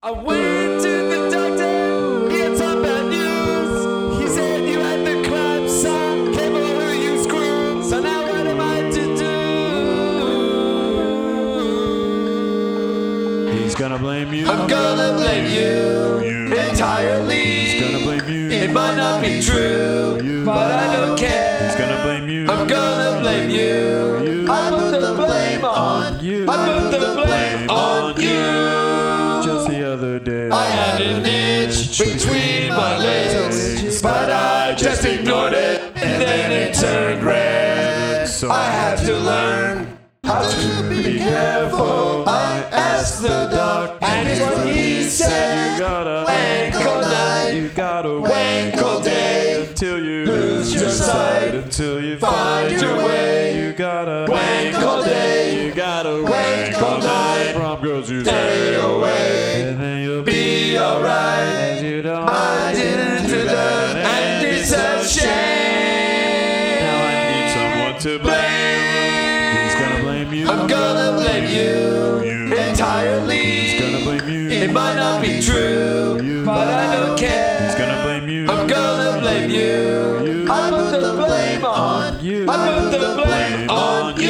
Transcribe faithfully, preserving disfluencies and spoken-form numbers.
I went to the doctor, he had some bad news. He said you had the clamps on, cable who you screwed. So now what am I to do? He's gonna blame you. I'm gonna blame you, you. entirely. He's gonna blame you. It might not be true, you. but I don't care. He's gonna blame you. I'm gonna blame you. you. I put the blame on you. I put the blame on you. Just the other day, I had an itch between my legs, but I just ignored it, and then it turned red. So I had to learn how to be careful. I asked the doc, and it's what he said. you gotta Wank all night, you gotta wank all day, until you lose your sight, until you find your way. You gotta Wank all day, you gotta wank all night. Prom girls, you Stay away, and then you'll be alright. as you don't. I didn't do that, and it's a shame. Now I need someone to blame. He's gonna blame you. I'm gonna blame you, you. entirely. He's gonna blame you. It might not be true, you. but I don't care. He's gonna blame you. I'm gonna blame you. you. I put the blame on you. I put the blame on you.